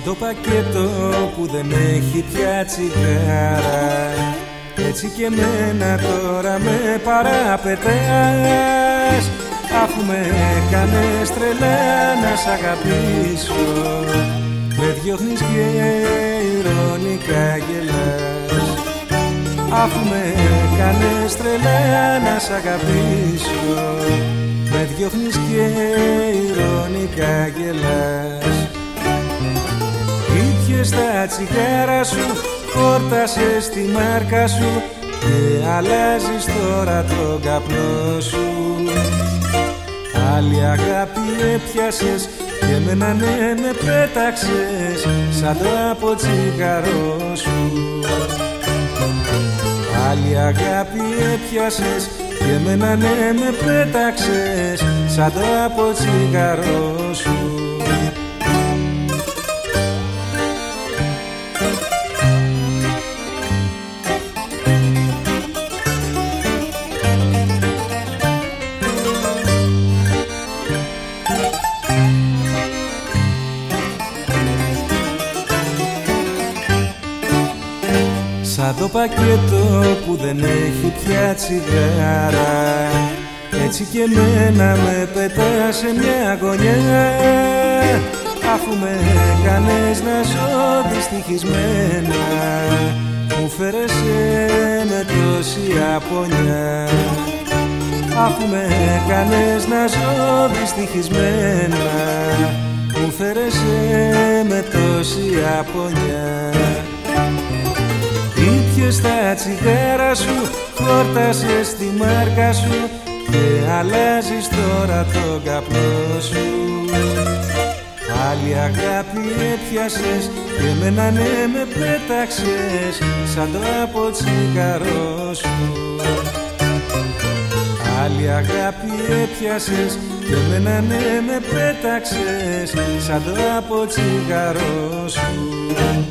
το πακέτο που δεν έχει πια τσιγάρα, έτσι και εμένα τώρα με παραπετάς, αφού με έκανες τρελά να σ' αγαπήσω, με διώχνεις και ειρωνικά γελάς, αφού με έκανες τρελά να σ' αγαπήσω, με διώχνεις και ειρωνικά γελάς. Ήπιες τα τσιγάρα σου, χόρτασες τη μάρκα σου και αλλάζεις τώρα τον καπνό σου. Άλλη αγάπη έπιασες και εμένα ναι με πέταξες σαν το από τσιγαρό σου. Άλλη αγάπη έπιασες και εμένα ναι με πέταξες σαν το από τσιγαρό σου. Σαν το πακέτο που δεν έχει πια τσιγάρα, έτσι και εμένα με πετάς σε μια γωνιά, αφού με έκανες να ζω δυστυχισμένα, μου φέρεσαι με τόση απονιά. Αφού με έκανες να ζω δυστυχισμένα, μου φέρεσαι με τόση απονιά. Ήπιες τα τσιγάρα σου, χόρτασες τη μάρκα σου και αλλάζεις τώρα τον καπνό σου. Άλλη αγάπη έπιασες και εμένα ναι με πέταξες σαν το από τσιγαρό σου. Άλλη αγάπη έπιασες και εμένα ναι με πέταξες σαν το από τσιγαρό σου.